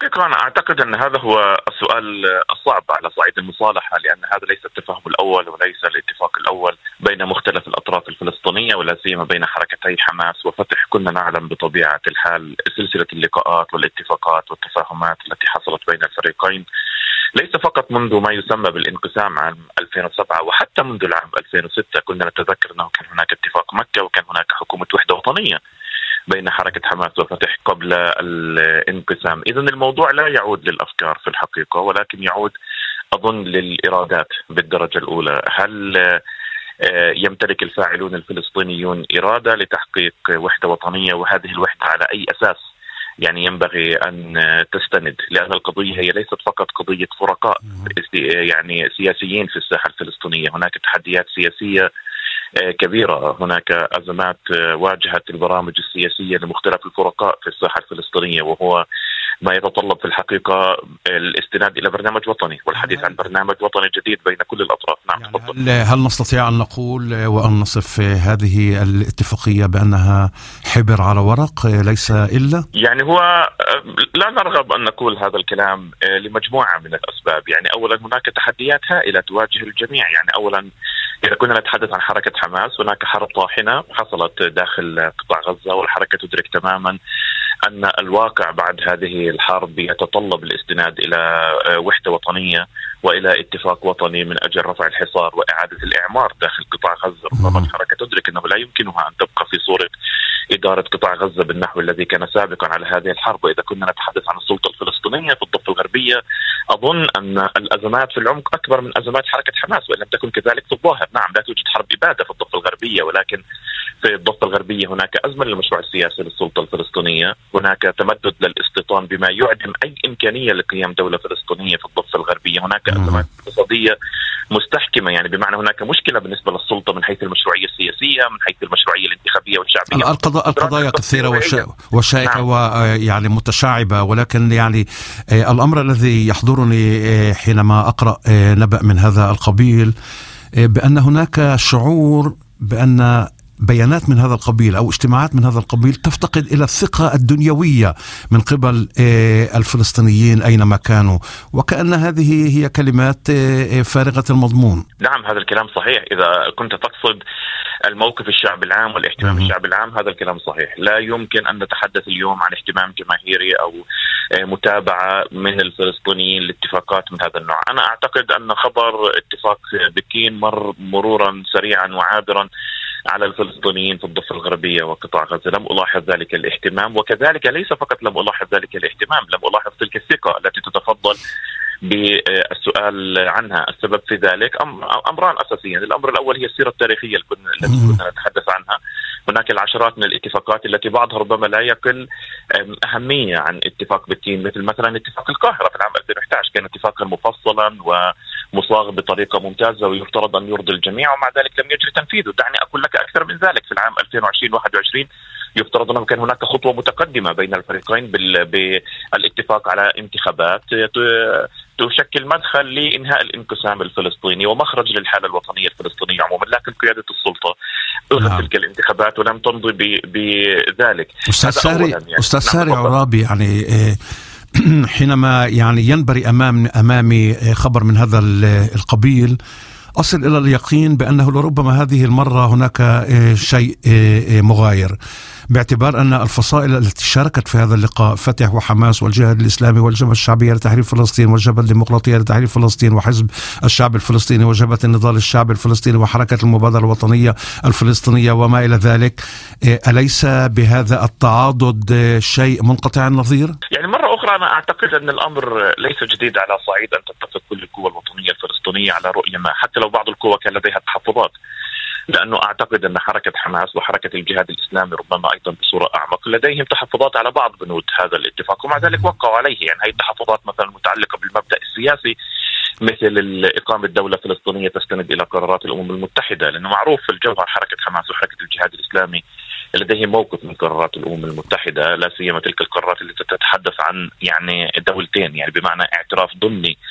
الحقيقة أنا أعتقد أن هذا هو السؤال الصعب على صعيد المصالحة، لأن هذا ليس التفاهم الأول وليس الاتفاق الأول بين مختلف الأطراف الفلسطينية، ولا سيما بين حركتي حماس وفتح. كنا نعلم بطبيعة الحال سلسلة اللقاءات والاتفاقات والتفاهمات التي حصلت بين الفريقين، ليس فقط منذ ما يسمى بالانقسام عام 2007 وحتى منذ العام 2006. كنا نتذكر أنه كان هناك اتفاق مكة وكان هناك حكومة وحدة وطنية بين حركة حماس وفتح قبل الانقسام. إذن الموضوع لا يعود للأفكار في الحقيقة، ولكن يعود أظن للإرادات بالدرجة الأولى. هل يمتلك الفاعلون الفلسطينيون إرادة لتحقيق وحدة وطنية؟ وهذه الوحدة على أي أساس يعني ينبغي أن تستند؟ لأن القضية هي ليست فقط قضية فرقاء يعني سياسيين في الساحة الفلسطينية، هناك تحديات سياسية كبيرة، هناك أزمات واجهت البرامج السياسية لمختلف الفرقاء في الساحة الفلسطينية، وهو ما يتطلب في الحقيقة الاستناد إلى برنامج وطني والحديث عن برنامج وطني جديد بين كل الأطراف. نعم، يعني هل نستطيع أن نقول وأن نصف هذه الاتفاقية بأنها حبر على ورق ليس إلا؟ يعني هو لا نرغب أن نقول هذا الكلام لمجموعة من الأسباب. يعني أولا هناك تحديات هائلة تواجه الجميع. يعني أولا إذا كنا نتحدث عن حركة حماس، هناك حرب طاحنة حصلت داخل قطاع غزة، والحركة تدرك تماما أن الواقع بعد هذه الحرب يتطلب الاستناد إلى وحدة وطنية وإلى اتفاق وطني من أجل رفع الحصار وإعادة الإعمار داخل قطاع غزة. ربما الحركة تدرك أنه لا يمكنها أن تبقى في صورة إدارة قطاع غزة بالنحو الذي كان سابقا على هذه الحرب. وإذا كنا نتحدث عن السلطة الفلسطينية في الضفة الغربية، أظن أن الأزمات في العمق أكبر من أزمات حركة حماس، وإن لم تكن كذلك في الظاهر. نعم، لا توجد حرب إبادة في الضفة الغربية، ولكن في الضفة الغربية هناك أزمة للمشروع السياسي للسلطة الفلسطينية، هناك تمدد للاستيطان بما يعدم أي إمكانية لقيام دولة فلسطينية في الضفة الغربية، هناك أزمات اقتصادية مستحكمة. يعني بمعنى هناك مشكلة بالنسبة للسلطة من حيث المشروعية السياسية، من حيث المشروعية الانتخابية والشعبية. القضايا كثيرة وشائكة ويعني متشعبة، ولكن يعني الأمر الذي يحضرني حينما أقرأ نبأ من هذا القبيل بأن هناك شعور بأن بيانات من هذا القبيل أو اجتماعات من هذا القبيل تفتقد إلى الثقة الدنيوية من قبل الفلسطينيين أينما كانوا، وكأن هذه هي كلمات فارغة المضمون. نعم، هذا الكلام صحيح. إذا كنت تقصد الموقف الشعب العام والاهتمام الشعب العام، هذا الكلام صحيح. لا يمكن أن نتحدث اليوم عن اهتمام جماهيري أو متابعة من الفلسطينيين لاتفاقات من هذا النوع. أنا أعتقد أن خبر اتفاق بكين مر مرورا سريعا وعابرا على الفلسطينيين في الضفة الغربية وقطاع غزة. لم ألاحظ ذلك الاهتمام، وكذلك ليس فقط لم ألاحظ ذلك الاهتمام، لم ألاحظ تلك الثقة التي تتفضل بالسؤال عنها. السبب في ذلك أمران أساسيين. الأمر الأول هي السيرة التاريخية التي كنا نتحدث عنها. هناك العشرات من الاتفاقات التي بعضها ربما لا يقل أهمية عن اتفاق بكين، مثل مثلا اتفاق القاهرة في العام 2011 كان اتفاقا مفصلا ومصاغ بطريقة ممتازة ويفترض أن يرضي الجميع، ومع ذلك لم يجري تنفيذه. دعني أقول لك أكثر من ذلك. في العام 2020-21 يفترض أنه كان هناك خطوة متقدمة بين الفريقين بالاتفاق على انتخابات تشكل مدخل لإنهاء الانقسام الفلسطيني ومخرج للحالة الوطنية الفلسطينية عموما، لكن قيادة السلطة ألغت تلك الانتخابات ولم تمضي بذلك. أستاذ ساري عرابي، يعني حينما يعني ينبري أمامي خبر من هذا القبيل أصل إلى اليقين بأنه لربما هذه المرة هناك شيء مغاير، باعتبار أن الفصائل التي شاركت في هذا اللقاء، فتح وحماس والجهاد الإسلامي والجبهة الشعبية لتحرير فلسطين والجبهة الديمقراطية لتحرير فلسطين وحزب الشعب الفلسطيني وجبهة النضال الشعبي الفلسطيني وحركة المبادرة الوطنية الفلسطينية وما إلى ذلك، أليس بهذا التعاضد شيء منقطع النظير؟ يعني مرة أخرى أنا أعتقد أن الأمر ليس جديد على صعيد أن تتفق كل القوى الوطنية الفلسطينية على رؤية ما، حتى لو بعض القوى كان لديها تحفظات. لأنه أعتقد أن حركة حماس وحركة الجهاد الإسلامي ربما أيضا بصورة أعمق لديهم تحفظات على بعض بنود هذا الاتفاق، ومع ذلك وقعوا عليه. يعني هذه التحفظات مثلا متعلقة بالمبدأ السياسي، مثل إقامة دولة فلسطينية تستند إلى قرارات الأمم المتحدة، لأنه معروف في الجوهر حركة حماس وحركة الجهاد الإسلامي لديهم موقف من قرارات الأمم المتحدة، لا سيما تلك القرارات التي تتحدث عن يعني دولتين، يعني بمعنى اعتراف ضمني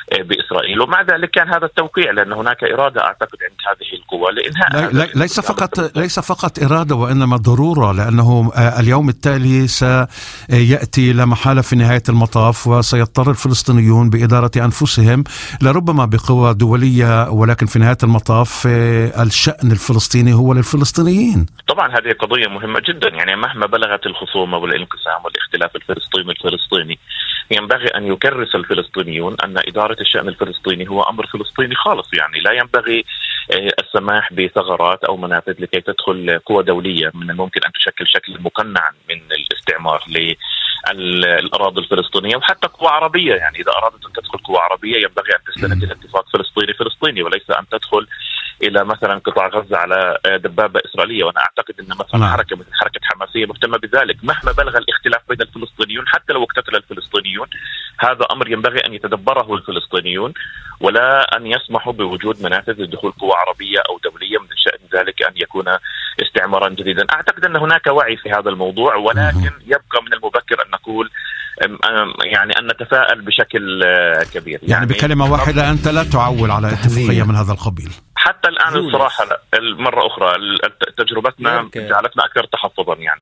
بإسرائيل. ومع ذلك كان هذا التوقيع لأن هناك إرادة أعتقد عند هذه القوى لإنهاء ليس فقط إرادة وإنما ضرورة، لأنه اليوم التالي سيأتي لا محالة في نهاية المطاف وسيضطر الفلسطينيون بإدارة أنفسهم لربما بقوى دولية، ولكن في نهاية المطاف الشأن الفلسطيني هو للفلسطينيين. طبعا هذه قضية مهمة جدا، يعني مهما بلغت الخصومة والانقسام والاختلاف الفلسطيني ينبغي أن يكرس الفلسطينيون أن إدارة الشأن الفلسطيني هو أمر فلسطيني خالص. يعني لا ينبغي السماح بثغرات أو منافذ لكي تدخل قوى دولية من الممكن أن تشكل شكل مقنع من الاستعمار للأراضي الفلسطينية وحتى قوى عربية. يعني إذا أرادت أن تدخل قوى عربية ينبغي أن تستند إلى اتفاق فلسطيني وليس أن تدخل إلى مثلا قطاع غزة على دبابة إسرائيلية. وأنا أعتقد أن مثلا حركة مثل حركة حماسية مهتمة بذلك مهما بلغ الاختلاف بين الفلسطينيون. حتى لو اقتتل الفلسطينيون هذا أمر ينبغي أن يتدبره الفلسطينيون ولا أن يسمحوا بوجود منافذ لدخول قوى عربية أو دولية من شأن ذلك أن يكون استعمارا جديدا. أعتقد أن هناك وعي في هذا الموضوع، ولكن يبقى من المبكر أن نقول يعني أن نتفائل بشكل كبير. يعني بكلمة واحدة أنت لا تعول على اتفاقية من هذا القبيل حتى الآن الصراحة. مرة أخرى تجربتنا جعلتنا أكثر تحفظا يعني.